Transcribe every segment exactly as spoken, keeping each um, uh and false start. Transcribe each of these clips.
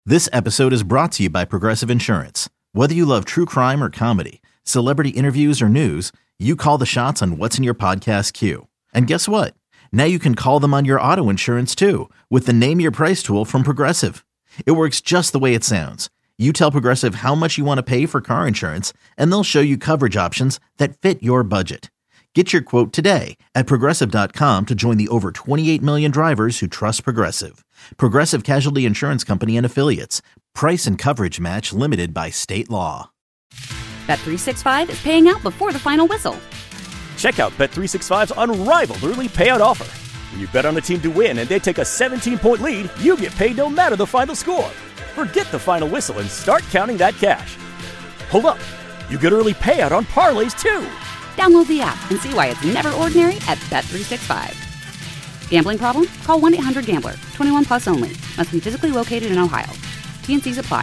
This episode is brought to you by Progressive Insurance. Whether you love true crime or comedy, celebrity interviews or news, you call the shots on what's in your podcast queue. And guess what? Now you can call them on your auto insurance too with the Name Your Price tool from Progressive. It works just the way it sounds. You tell Progressive how much you want to pay for car insurance, and they'll show you coverage options that fit your budget. Get your quote today at Progressive dot com to join the over twenty-eight million drivers who trust Progressive. Progressive Casualty Insurance Company and Affiliates. Price and coverage match limited by state law. Bet three sixty-five is paying out before the final whistle. Check out Bet three sixty-five's unrivaled early payout offer. When you bet on a team to win and they take a seventeen-point lead, you get paid no matter the final score. Forget the final whistle and start counting that cash. Hold up. You get early payout on parlays, too. Download the app and see why it's never ordinary at Bet three sixty-five. Gambling problem? Call one eight hundred gambler. twenty-one plus only. Must be physically located in Ohio. T N Cs apply.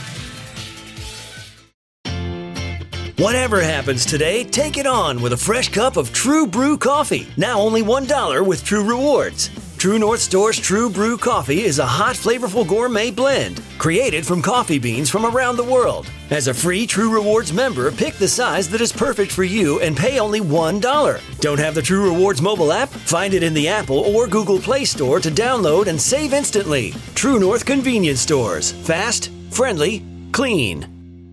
Whatever happens today, take it on with a fresh cup of True Brew coffee. Now only one dollar with True Rewards. True North Store's True Brew coffee is a hot, flavorful gourmet blend created from coffee beans from around the world. As a free True Rewards member, pick the size that is perfect for you and pay only one dollar. Don't have the True Rewards mobile app? Find it in the Apple or Google Play Store to download and save instantly. True North Convenience Stores. Fast, friendly, clean.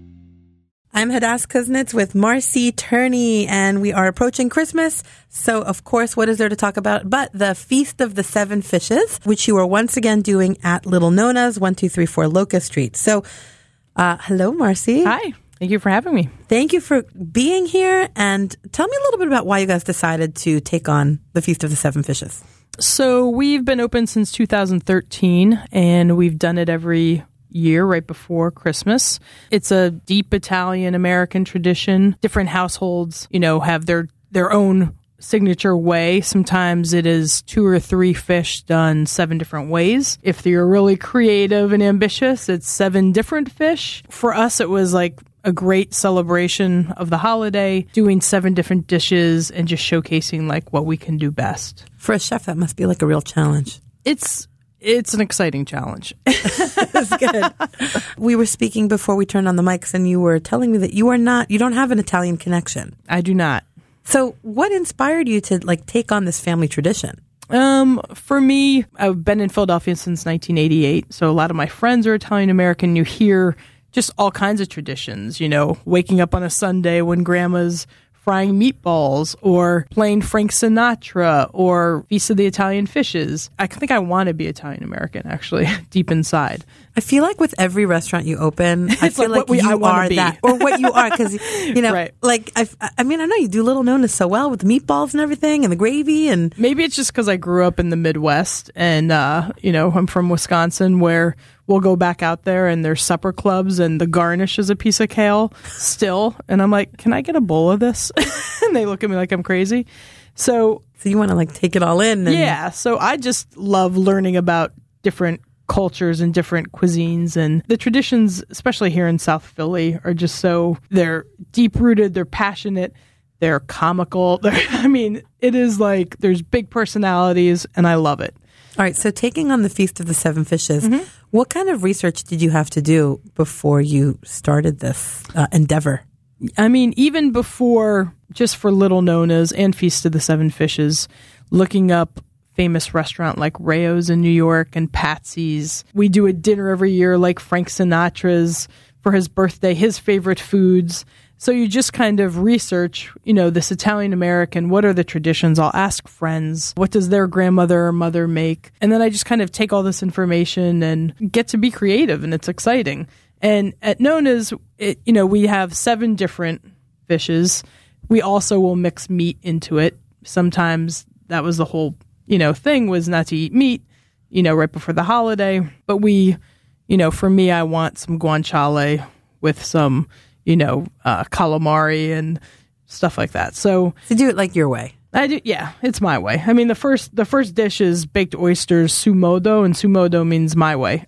I'm Hadass Kuznets with Marcy Turney, and we are approaching Christmas. So, of course, what is there to talk about but the Feast of the Seven Fishes, which you are once again doing at Little Nona's, one two three four Locust Street. So, uh, hello, Marcy. Hi. Thank you for having me. Thank you for being here. And tell me a little bit about why you guys decided to take on the Feast of the Seven Fishes. So, we've been open since two thousand thirteen, and we've done it every year right before Christmas. It's a deep Italian American tradition. Different households, you know, have their their own signature way. Sometimes it is two or three fish done seven different ways. If you're really creative and ambitious, it's seven different fish. For us, it was like a great celebration of the holiday, doing seven different dishes and just showcasing like what we can do best. For a chef, that must be like a real challenge. It's It's an exciting challenge. That's good. We were speaking before we turned on the mics, and you were telling me that you are not, you don't have an Italian connection. I do not. So what inspired you to like take on this family tradition? Um, for me, I've been in Philadelphia since nineteen eighty-eight. So a lot of my friends are Italian American. You hear just all kinds of traditions, you know, waking up on a Sunday when grandma's frying meatballs, or playing Frank Sinatra, or Feast of the Italian Fishes. I think I want to be Italian American, actually, deep inside. I feel like with every restaurant you open, I feel like like, what we- I you wanna are be. that, or what you are, because you know, Right. like I, I mean, I know you do Little Nona's so well with the meatballs and everything, and the gravy, and Maybe it's just because I grew up in the Midwest, and uh, you know, I'm from Wisconsin, where we'll go back out there and there's supper clubs and the garnish is a piece of kale still. And I'm like, can I get a bowl of this? And they look at me like I'm crazy. So, so you want to like take it all in. And yeah. So I just love learning about different cultures and different cuisines, and the traditions, especially here in South Philly, are just so, they're deep rooted, they're passionate, they're comical. They're, I mean, it is like there's big personalities, and I love it. All right, so taking on the Feast of the Seven Fishes, Mm-hmm. what kind of research did you have to do before you started this uh, endeavor? I mean, even before, just for Little Nona's and Feast of the Seven Fishes, looking up famous restaurant like Rayo's in New York and Patsy's. We do a dinner every year like Frank Sinatra's for his birthday, his favorite foods. So you just kind of research, you know, this Italian American, what are the traditions? I'll ask friends, what does their grandmother or mother make? And then I just kind of take all this information and get to be creative, and it's exciting. And at Nona's, it, you know, we have seven different fishes. We also will mix meat into it. Sometimes that was the whole, you know, thing, was not to eat meat, you know, right before the holiday. But we, you know, for me, I want some guanciale with some, you know, uh, calamari and stuff like that. So To do it like your way. I do, yeah, it's my way. I mean, the first the first dish is baked oysters, sumodo, and sumodo means my way.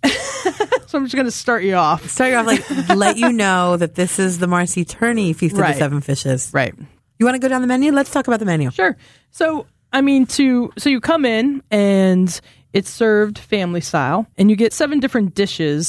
So I'm just going to start you off. Start you off like, let you know that this is the Marcy Turney Feast of Right. the Seven Fishes. Right. You want to go down the menu? Let's talk about the menu. Sure. So, I mean, to so you come in and it's served family style, and you get seven different dishes.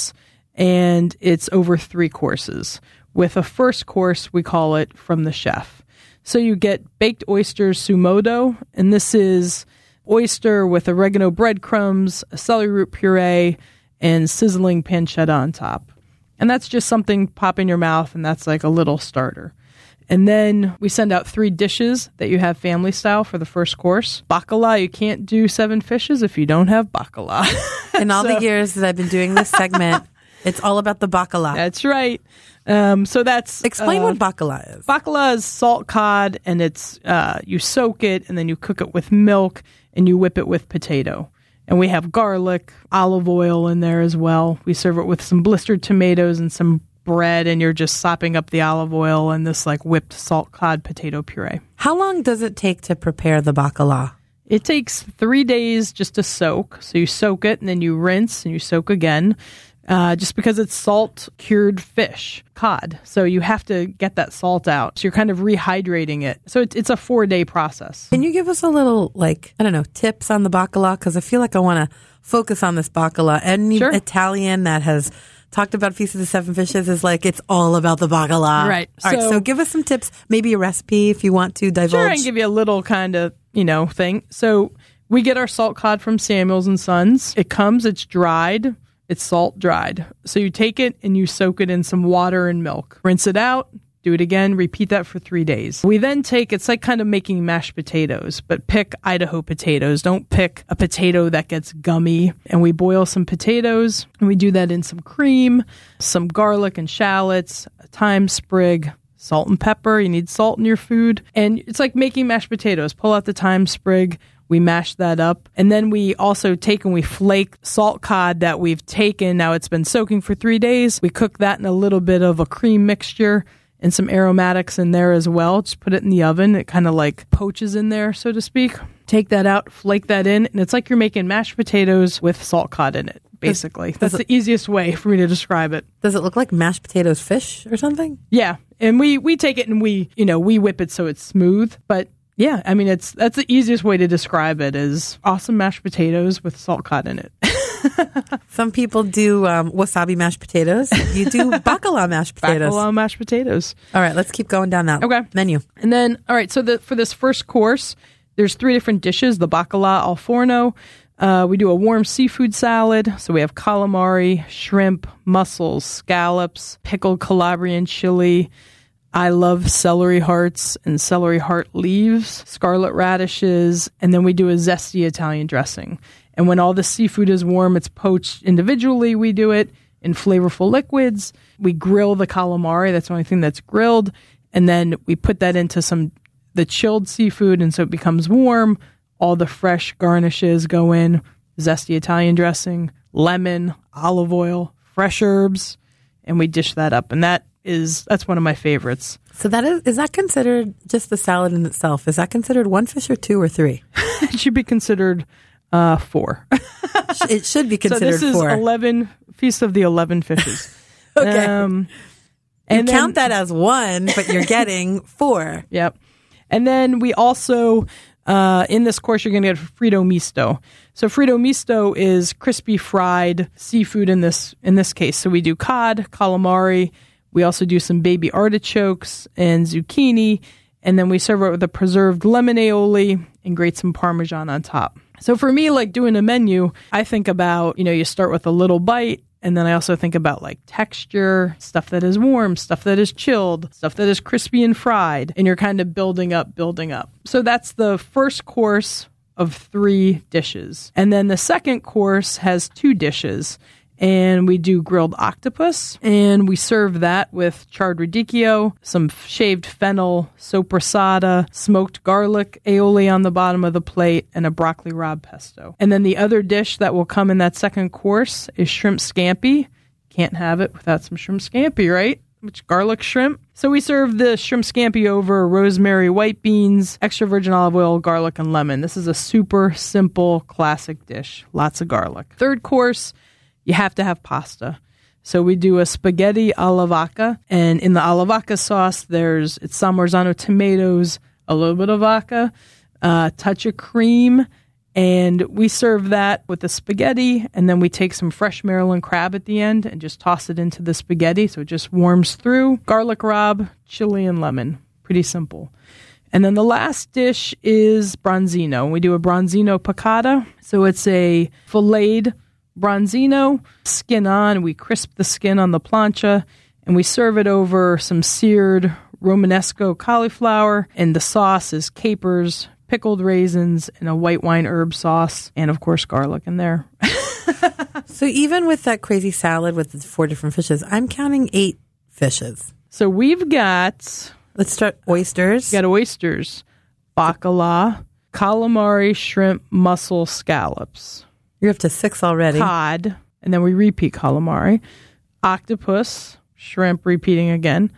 and it's over three courses. With a first course, we call it From the Chef. So you get baked oysters sumodo, and this is oyster with oregano breadcrumbs, a celery root puree, and sizzling pancetta on top. And that's just something pop in your mouth, and that's like a little starter. And then we send out three dishes that you have family style for the first course. Bacala, you can't do seven fishes if you don't have bacala. In all So- the years that I've been doing this segment, it's all about the bacala. That's right. Um, so that's... Explain uh, what bacala is. Bacala is salt cod, and it's uh, you soak it, and then you cook it with milk, and you whip it with potato. And we have garlic, olive oil in there as well. We serve it with some blistered tomatoes and some bread, and you're just sopping up the olive oil and this like whipped salt cod potato puree. How long does it take to prepare the bacala? It takes three days just to soak. So you soak it, and then you rinse, and you soak again. Uh, just because it's salt cured fish, cod. So you have to get that salt out. So you're kind of rehydrating it. So it's, it's a four day process. Can you give us a little, like, I don't know, tips on the bacala? Because I feel like I want to focus on this bacala. Any Sure. Italian that has talked about Feast of the Seven Fishes is like, it's all about the bacala. Right. All right, So- so give us some tips, maybe a recipe if you want to divulge. Sure, I can give you a little kind of, you know, thing. So we get our salt cod from Samuels and Sons. It comes, it's dried. It's salt dried. So you take it and you soak it in some water and milk. Rinse it out, do it again, repeat that for three days. We then take, it's like kind of making mashed potatoes, but pick Idaho potatoes. Don't pick a potato that gets gummy. And we boil some potatoes, and we do that in some cream, some garlic and shallots, a thyme sprig, salt and pepper. You need salt in your food. And it's like making mashed potatoes. Pull out the thyme sprig. We mash that up. And then we also take and we flake salt cod that we've taken. Now it's been soaking for three days. We cook that in a little bit of a cream mixture and some aromatics in there as well. Just put it in the oven. It kind of like poaches in there, so to speak. Take that out, flake that in. And it's like you're making mashed potatoes with salt cod in it, basically. That's the easiest way for me to describe it. Does it look like mashed potatoes fish or something? Yeah. And we, we take it and we, you know, we whip it so it's smooth. But yeah, I mean, it's that's the easiest way to describe it is awesome mashed potatoes with salt cod in it. Some people do um, wasabi mashed potatoes. You do bacala mashed potatoes. Bacala mashed potatoes. All right, let's keep going down that Okay. menu. And then, all right, so the, for this first course, there's three different dishes. The bacala al forno. Uh, we do a warm seafood salad. So we have calamari, shrimp, mussels, scallops, pickled Calabrian chili. I love celery hearts and celery heart leaves, scarlet radishes, and then we do a zesty Italian dressing. And when all the seafood is warm, it's poached individually. We do it in flavorful liquids. We grill the calamari. That's the only thing that's grilled. And then we put that into some the chilled seafood, and so it becomes warm. All the fresh garnishes go in, zesty Italian dressing, lemon, olive oil, fresh herbs, and we dish that up. And that is that's one of my favorites. So that is is that considered just the salad in itself? Is that considered one fish or two or three? It should be considered uh, four. It should be considered so this is four. eleven Feast of the Eleven Fishes. Okay. Um, you and count then- that as one, but you're getting four. Yep. And then we also, uh, in this course, you're going to get Frito Misto. So Frito Misto is crispy fried seafood in this in this case. So we do cod, calamari. We also do some baby artichokes and zucchini. And then we serve it with a preserved lemon aioli and grate some Parmesan on top. So for me, like doing a menu, I think about, you know, you start with a little bite. And then I also think about like texture, stuff that is warm, stuff that is chilled, stuff that is crispy and fried. And you're kind of building up, building up. So that's the first course of three dishes. And then the second course has two dishes. And we do grilled octopus, and we serve that with charred radicchio, some shaved fennel, sopressata, smoked garlic aioli on the bottom of the plate, and a broccoli rabe pesto. And then the other dish that will come in that second course is shrimp scampi. Can't have it without some shrimp scampi, right? Which garlic shrimp. So we serve the shrimp scampi over rosemary, white beans, extra virgin olive oil, garlic, and lemon. This is a super simple, classic dish. Lots of garlic. Third course, you have to have pasta. So we do a spaghetti alla vodka, and in the alla vodka sauce, there's it's San Marzano tomatoes, a little bit of vodka, a touch of cream, And we serve that with the spaghetti, and then we take some fresh Maryland crab at the end and just toss it into the spaghetti so it just warms through. Garlic rabe, chili, and lemon. Pretty simple. And then the last dish is bronzino. We do a bronzino piccata. So it's a filleted bronzino, skin on. We crisp the skin on the plancha, and we serve it over some seared Romanesco cauliflower. And the sauce is capers, pickled raisins, and a white wine herb sauce, and of course garlic in there. So even with that crazy salad with the four different fishes, I'm counting eight fishes. So we've got, Let's start oysters. we got oysters, bacala, calamari, shrimp, mussel, scallops, You're up to six already. cod, and then we repeat calamari, octopus, shrimp, repeating again,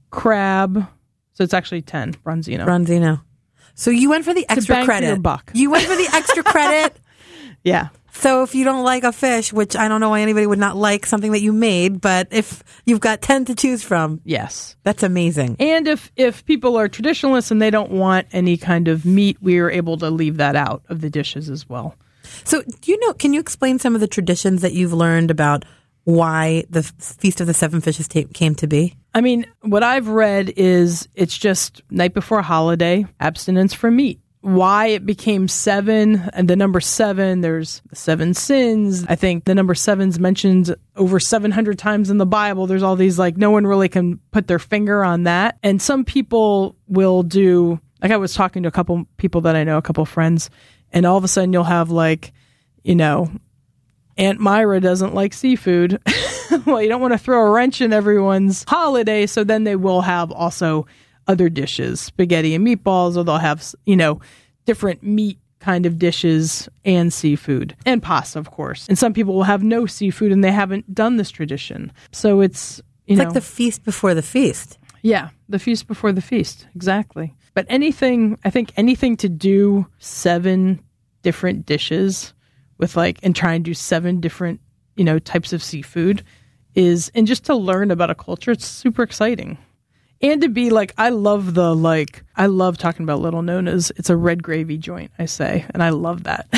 crab. So it's actually ten, bronzino. Bronzino. So you went for the extra bang for credit. your buck. You went for the extra credit. yeah. So if you don't like a fish, which I don't know why anybody would not like something that you made, but if you've got ten to choose from, Yes. that's amazing. And if, if people are traditionalists and they don't want any kind of meat, we are able to leave that out of the dishes as well. So do you know, can you explain some of the traditions that you've learned about why the Feast of the Seven Fishes ta- came to be? I mean, what I've read is it's just night before a holiday, abstinence from meat. Why it became seven, and the number seven, there's the seven sins. I think the number seven's mentioned over seven hundred times in the Bible. There's all these, like, no one really can put their finger on that. And some people will do, like I was talking to a couple people that I know, a couple friends, and all of a sudden you'll have, like, you know, Aunt Myra doesn't like seafood. Well, you don't want to throw a wrench in everyone's holiday, so then they will have also other dishes, spaghetti and meatballs, or they'll have, you know, different meat kind of dishes and seafood and pasta, of course. And some people will have no seafood and they haven't done this tradition. So it's, you It's know, like the feast before the feast. yeah, the feast before the feast. Exactly. But anything, I think anything to do seven different dishes with, like, and try and do seven different, you know, types of seafood is, and just to learn about a culture, it's super exciting. And to be like, I love the, like, I love talking about Little Nona's. It's a red gravy joint, I say, and I love that.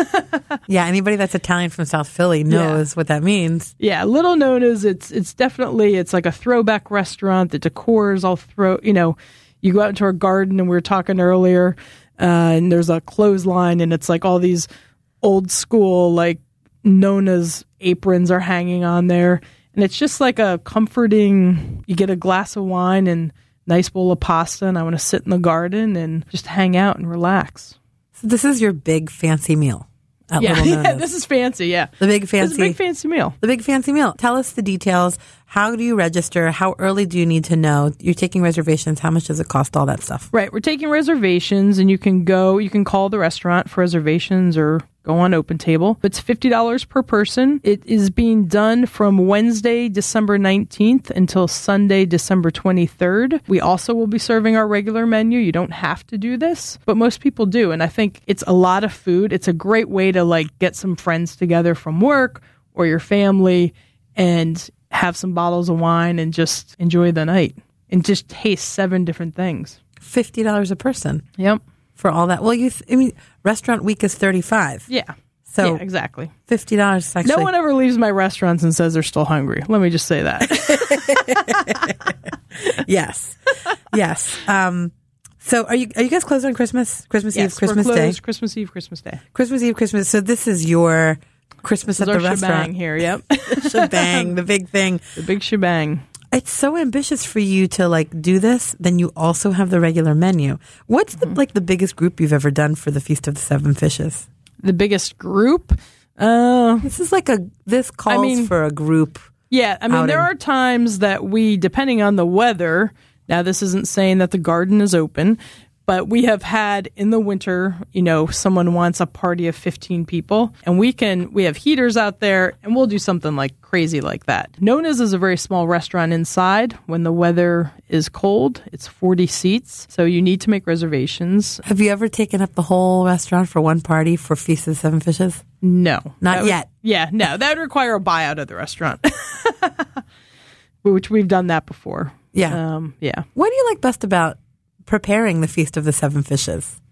Yeah, anybody that's Italian from South Philly knows Yeah. what that means. Yeah, Little Nona's, it's it's definitely, it's like a throwback restaurant. The decor is all throw, you know, you go out into our garden, and we were talking earlier, uh, and there's a clothesline, and it's like all these old school, like, Nona's aprons are hanging on there. And it's just like a comforting, you get a glass of wine and nice bowl of pasta, and I want to sit in the garden and just hang out and relax. So this is your big fancy meal at Yeah, Little yeah, Nona's. this is fancy, yeah. The big This fancy. is a big fancy meal. The big fancy meal. Tell us the details. How do you register? How early do you need to know? You're taking reservations. How much does it cost? All that stuff. Right, we're taking reservations, and you can go, you can call the restaurant for reservations or go on Open Table. It's fifty dollars per person. It is being done from Wednesday, December nineteenth until Sunday, December twenty-third. We also will be serving our regular menu. You don't have to do this, but most people do. And I think it's a lot of food. It's a great way to, like, get some friends together from work or your family and have some bottles of wine and just enjoy the night and just taste seven different things. fifty dollars a person Yep. for all that. Well, you, th- I mean, restaurant week is thirty-five. Yeah. So yeah, exactly. fifty dollars is actually. No one ever leaves my restaurants and says they're still hungry. Let me just say that. Yes. Yes. Um, so are you, are you guys closed on Christmas? Christmas yes, Eve, Christmas we're Day? closed, Christmas Eve, Christmas Day. Christmas Eve, Christmas. So this is your Christmas This at is the our restaurant. shebang here. Yep. Shebang, the big thing. The big shebang. It's so ambitious for you to, like, do this. Then you also have the regular menu. What's the, like the biggest group you've ever done for the Feast of the Seven Fishes? The biggest group? Uh, This is like a, this calls mean- for a group. yeah. I mean, there Outing. are times that we, depending on the weather, now this isn't saying that the garden is open, but we have had in the winter, you know, someone wants a party of fifteen people, and we can, we have heaters out there, and we'll do something like crazy like that. Nona's is a very small restaurant inside. When the weather is cold, it's forty seats, so you need to make reservations. Have you ever taken up the whole restaurant for one party for Feast of the Seven Fishes? No. Not That would- yet. Yeah, no. That would require a buyout of the restaurant, which we've done that before. Yeah. Um, yeah. What do you like best about preparing the Feast of the Seven Fishes?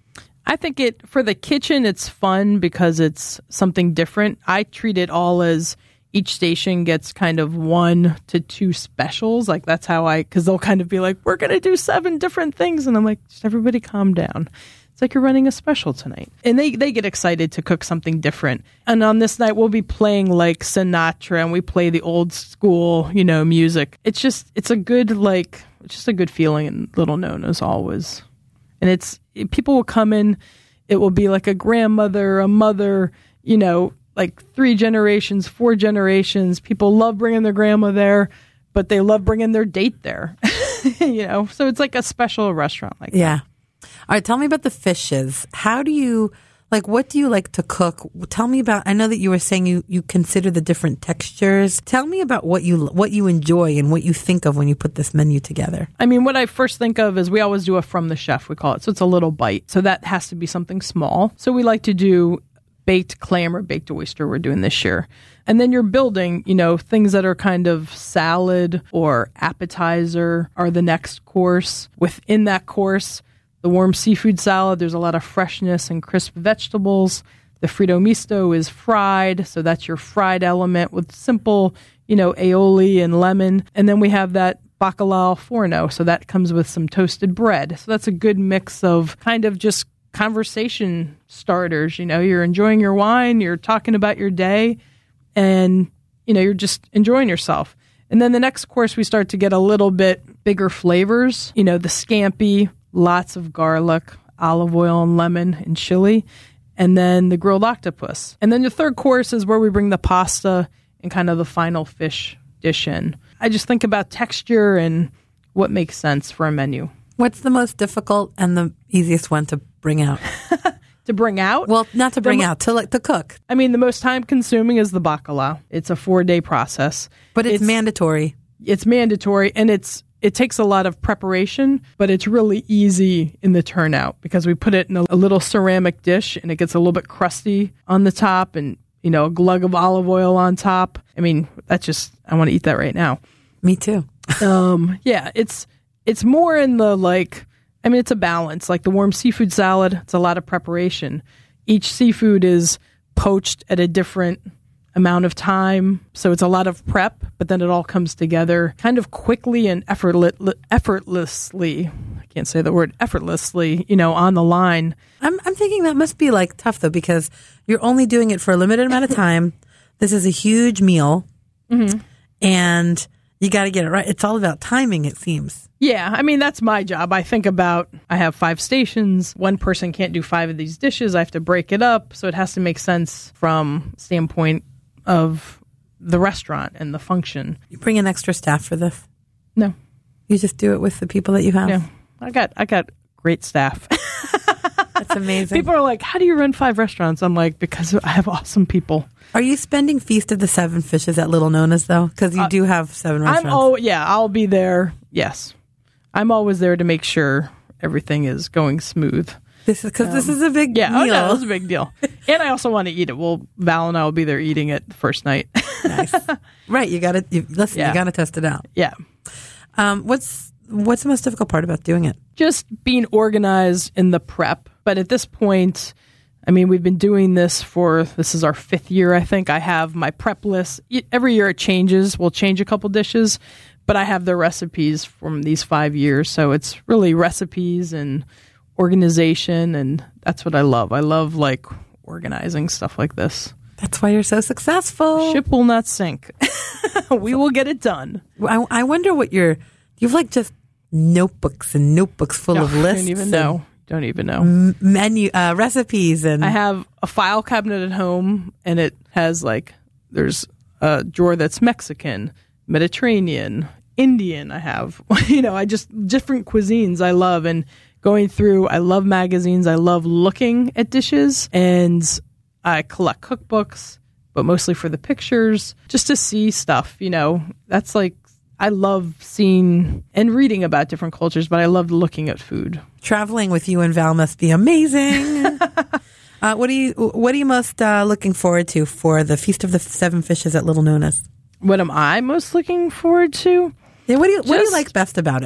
I think it for the kitchen, it's fun because it's something different. I treat it all as each station gets kind of one to two specials. Like that's how I, because they'll kind of be like, we're going to do seven different things. And I'm like, just everybody calm down. It's like you're running a special tonight. And they, they get excited to cook something different. And on this night, we'll be playing like Sinatra and we play the old school, you know, music. It's just, it's a good, like, it's just a good feeling in Little Nona's always. And it's, people will come in, it will be like a grandmother, a mother, you know, like three generations, four generations. People love bringing their grandma there, but they love bringing their date there, you know? So it's like a special restaurant like yeah. that. All right. Tell me about the fishes. How do you, like, what do you like to cook? Tell me about, I know that you were saying you, you consider the different textures. Tell me about what you, what you enjoy and what you think of when you put this menu together. I mean, what I first think of is we always do a from the chef, we call it. So it's a little bite. So that has to be something small. So we like to do baked clam or baked oyster we're doing this year. And then you're building, you know, things that are kind of salad or appetizer are the next course. Within that course, the warm seafood salad, there's a lot of freshness and crisp vegetables. The Frito Misto is fried, so that's your fried element with simple, you know, aioli and lemon. And then we have that bacalao al forno, so that comes with some toasted bread. So that's a good mix of kind of just conversation starters. You know, you're enjoying your wine, you're talking about your day, and, you know, you're just enjoying yourself. And then the next course, we start to get a little bit bigger flavors. You know, the scampi, lots of garlic, olive oil and lemon and chili, and then the grilled octopus. And then the third course is where we bring the pasta and kind of the final fish dish in. I just think about texture and what makes sense for a menu. What's the most difficult and the easiest one to bring out? To bring out? Well, not to bring the, out, to like to cook. I mean, the most time consuming is the bacalao. It's a four day process. But it's, it's mandatory. It's mandatory, and it's it takes a lot of preparation, but it's really easy in the turnout because we put it in a, a little ceramic dish and it gets a little bit crusty on the top and, you know, a glug of olive oil on top. I mean, that's just, I want to eat that right now. Me too. um, yeah, it's it's more in the like, I mean, it's a balance. Like the warm seafood salad, it's a lot of preparation. Each seafood is poached at a different amount of time. So it's a lot of prep, but then it all comes together kind of quickly and effortless, effortlessly. I can't say the word effortlessly, you know, on the line. I'm I'm thinking that must be like tough though, because you're only doing it for a limited amount of time. This is a huge meal, mm-hmm. and you got to get it right. It's all about timing, it seems. Yeah, I mean, that's my job. I think about, I have five stations. One person can't do five of these dishes. I have to break it up. So it has to make sense from standpoint of the restaurant and the function. You bring in extra staff for this? No. You just do it with the people that you have? Yeah. I got I got great staff. That's amazing. People are like, how do you run five restaurants? I'm like, because I have awesome people. Are you spending Feast of the Seven Fishes at Little Nona's, though? Because you uh, do have seven restaurants. I'm oh yeah, I'll be there. Yes. I'm always there to make sure everything is going smooth. This is because um, this is a big yeah, deal. Yeah, oh, no, it's a big deal. And I also want to eat it. Well, Val and I will be there eating it the first night. Nice. Right. You got to you, listen. Yeah. You got to test it out. Yeah. Um, what's what's the most difficult part about doing it? Just being organized in the prep. But at this point, I mean, we've been doing this for, this is our fifth year, I think. I have my prep list. Every year it changes. We'll change a couple dishes, but I have the recipes from these five years. So it's really recipes and organization, and that's what I love. I love, like, organizing stuff like this. That's why you're so successful. Ship will not sink. We will get it done. I, I wonder what you're, you've like just notebooks and notebooks full oh, of lists. I don't even know. Don't even know. M- menu, uh, recipes. And I have a file cabinet at home, and it has like, there's a drawer that's Mexican, Mediterranean, Indian. I have, you know, I just, different cuisines I love. And going through, I love magazines. I love looking at dishes, and I collect cookbooks, but mostly for the pictures, just to see stuff, you know. That's like, I love seeing and reading about different cultures, but I love looking at food. Traveling with you and Val must be amazing. uh, what are you What are you most uh, looking forward to for the Feast of the Seven Fishes at Little Nona's? What am I most looking forward to? Yeah, what do you What do you Just, like best about it?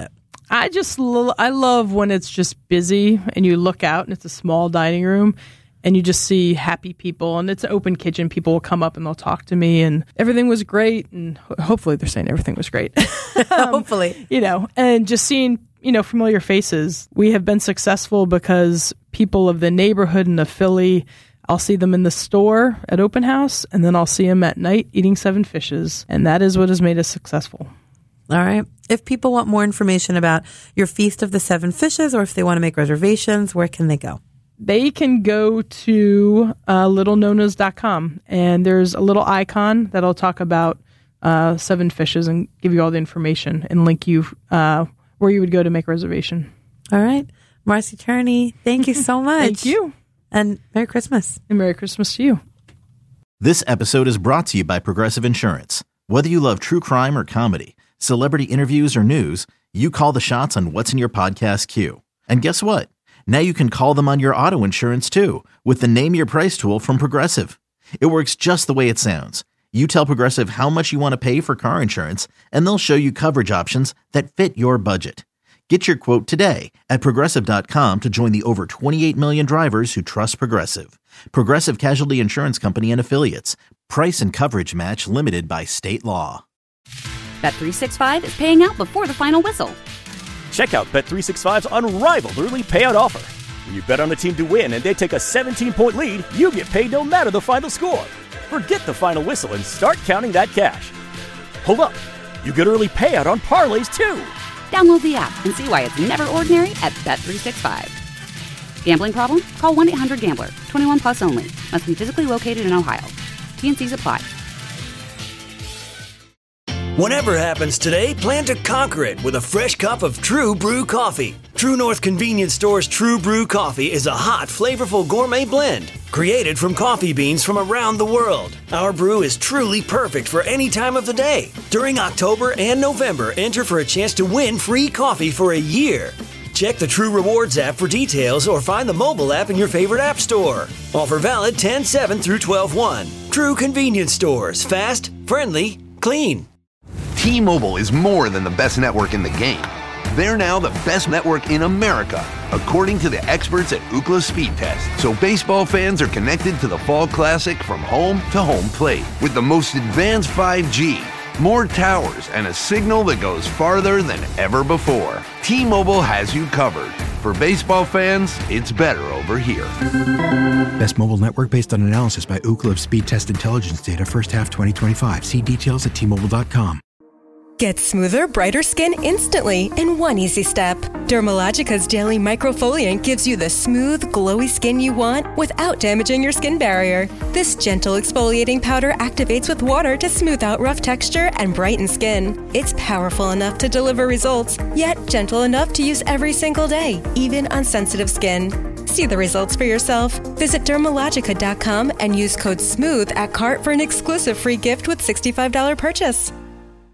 I just lo- I love when it's just busy and you look out and it's a small dining room and you just see happy people and it's an open kitchen. People will come up and they'll talk to me and everything was great. And ho- hopefully they're saying everything was great. um, Hopefully. You know, and just seeing, you know, familiar faces. We have been successful because people of the neighborhood and of Philly, I'll see them in the store at open house and then I'll see them at night eating Seven Fishes. And that is what has made us successful. All right. If people want more information about your Feast of the Seven Fishes or if they want to make reservations, where can they go? They can go to uh, little nonas dot com and there's a little icon that'll talk about uh, Seven Fishes and give you all the information and link you uh, where you would go to make a reservation. All right. Marcy Turney, thank you so much. Thank you. And Merry Christmas. And Merry Christmas to you. This episode is brought to you by Progressive Insurance. Whether you love true crime or comedy, celebrity interviews or news, you call the shots on what's in your podcast queue. And guess what? Now you can call them on your auto insurance too with the Name Your Price tool from Progressive. It works just the way it sounds. You tell Progressive how much you want to pay for car insurance, and they'll show you coverage options that fit your budget. Get your quote today at Progressive dot com to join the over twenty-eight million drivers who trust Progressive. Progressive Casualty Insurance Company and Affiliates. Price and coverage match limited by state law. Bet three sixty-five is paying out before the final whistle. Check out Bet three sixty-five's unrivaled early payout offer. When you bet on a team to win and they take a seventeen-point lead, you get paid no matter the final score. Forget the final whistle and start counting that cash. Hold up. You get early payout on parlays, too. Download the app and see why it's never ordinary at Bet three sixty-five. Gambling problem? Call one eight hundred gambler. twenty-one plus only. Must be physically located in Ohio. T N Cs apply. Whatever happens today, plan to conquer it with a fresh cup of True Brew coffee. True North Convenience Store's True Brew coffee is a hot, flavorful gourmet blend created from coffee beans from around the world. Our brew is truly perfect for any time of the day. During October and November, enter for a chance to win free coffee for a year. Check the True Rewards app for details or find the mobile app in your favorite app store. Offer valid ten seven through twelve one. True Convenience Stores. Fast, friendly, clean. T-Mobile is more than the best network in the game. They're now the best network in America, according to the experts at Ookla Speed Test. So baseball fans are connected to the Fall Classic from home to home plate with the most advanced five G, more towers, and a signal that goes farther than ever before. T-Mobile has you covered. For baseball fans, it's better over here. Best mobile network based on analysis by Ookla of Speed Test Intelligence data first half twenty twenty-five. See details at T Mobile dot com. Get smoother, brighter skin instantly in one easy step. Dermalogica's daily microfoliant gives you the smooth, glowy skin you want without damaging your skin barrier. This gentle exfoliating powder activates with water to smooth out rough texture and brighten skin. It's powerful enough to deliver results, yet gentle enough to use every single day, even on sensitive skin. See the results for yourself. Visit Dermalogica dot com and use code SMOOTH at cart for an exclusive free gift with sixty-five dollars purchase.